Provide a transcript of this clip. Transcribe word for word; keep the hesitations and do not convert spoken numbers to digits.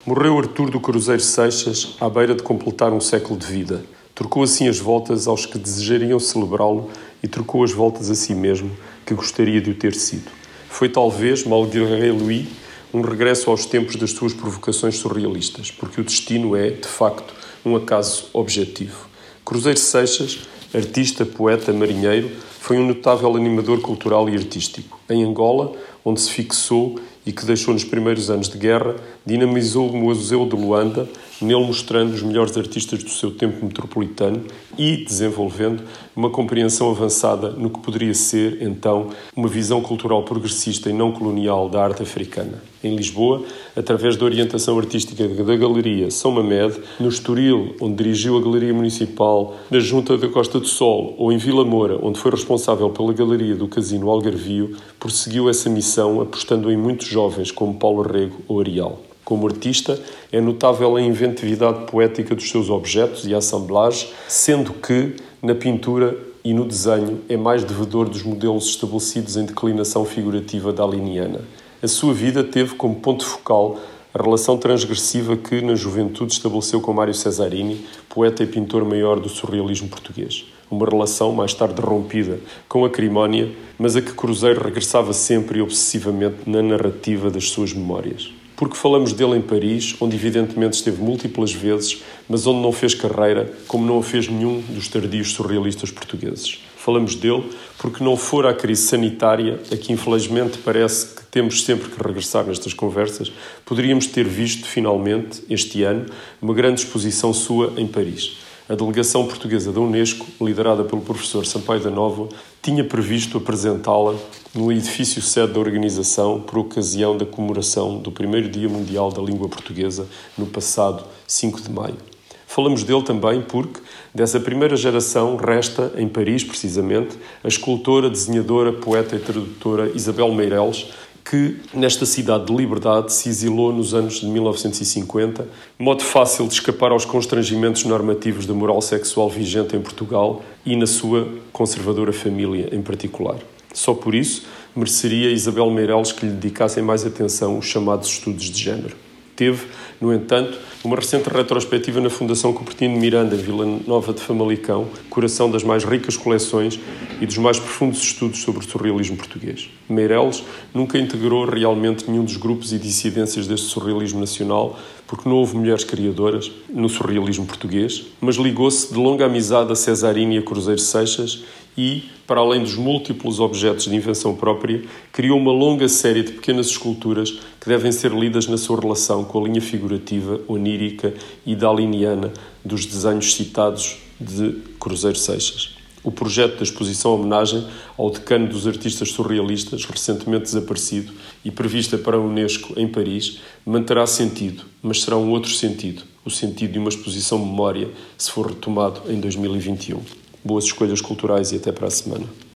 Morreu Artur do Cruzeiro Seixas à beira de completar um século de vida. Trocou assim as voltas aos que desejariam celebrá-lo e trocou as voltas a si mesmo, que gostaria de o ter sido. Foi talvez, malgré lui, um regresso aos tempos das suas provocações surrealistas, porque o destino é, de facto, um acaso objetivo. Cruzeiro Seixas, artista, poeta, marinheiro, foi um notável animador cultural e artístico. Em Angola, onde se fixou e que deixou nos primeiros anos de guerra, dinamizou o Museu de Luanda, nele mostrando os melhores artistas do seu tempo metropolitano e desenvolvendo uma compreensão avançada no que poderia ser, então, uma visão cultural progressista e não colonial da arte africana. Em Lisboa, através da orientação artística da Galeria São Mamed, no Estoril, onde dirigiu a Galeria Municipal da Junta da Costa do Sol, ou em Vila Moura, onde foi responsável pela Galeria do Casino Algarvio, prosseguiu essa missão apostando em muitos jovens como Paulo Rego ou Arial. Como artista, é notável a inventividade poética dos seus objetos e a assemblagem, sendo que, na pintura e no desenho, é mais devedor dos modelos estabelecidos em declinação figurativa daliniana. A sua vida teve como ponto focal a relação transgressiva que, na juventude, estabeleceu com Mário Cesarini, poeta e pintor maior do surrealismo português. Uma relação mais tarde rompida com Acrimónia, mas a que Cruzeiro regressava sempre e obsessivamente na narrativa das suas memórias. Porque falamos dele em Paris, onde evidentemente esteve múltiplas vezes, mas onde não fez carreira, como não a fez nenhum dos tardios surrealistas portugueses. Falamos dele porque não fora a crise sanitária, a que infelizmente parece que temos sempre que regressar nestas conversas, poderíamos ter visto, finalmente, este ano, uma grande exposição sua em Paris. A delegação portuguesa da Unesco, liderada pelo professor Sampaio da Nova, tinha previsto apresentá-la no edifício sede da organização por ocasião da comemoração do primeiro Dia Mundial da Língua Portuguesa, no passado cinco de maio. Falamos dele também porque, dessa primeira geração, resta, em Paris precisamente, a escultora, desenhadora, poeta e tradutora Isabel Meireles, que, nesta cidade de liberdade, se exilou nos anos de mil novecentos e cinquenta, modo fácil de escapar aos constrangimentos normativos da moral sexual vigente em Portugal e na sua conservadora família em particular. Só por isso, mereceria Isabel Meireles que lhe dedicassem mais atenção os chamados estudos de género. Teve, no entanto, uma recente retrospectiva na Fundação Cupertino de Miranda, em Vila Nova de Famalicão, coração das mais ricas coleções e dos mais profundos estudos sobre o surrealismo português. Meireles nunca integrou realmente nenhum dos grupos e dissidências deste surrealismo nacional, porque não houve mulheres criadoras no surrealismo português, mas ligou-se de longa amizade a Cesarini e a Cruzeiro Seixas e, para além dos múltiplos objetos de invenção própria, criou uma longa série de pequenas esculturas que devem ser lidas na sua relação com a linha figurativa, onírica e daliniana dos desenhos citados de Cruzeiro Seixas. O projeto da exposição homenagem ao decano dos artistas surrealistas, recentemente desaparecido e prevista para a Unesco em Paris, manterá sentido, mas será um outro sentido, o sentido de uma exposição memória, se for retomado em dois mil e vinte e um. Boas escolhas culturais e até para a semana.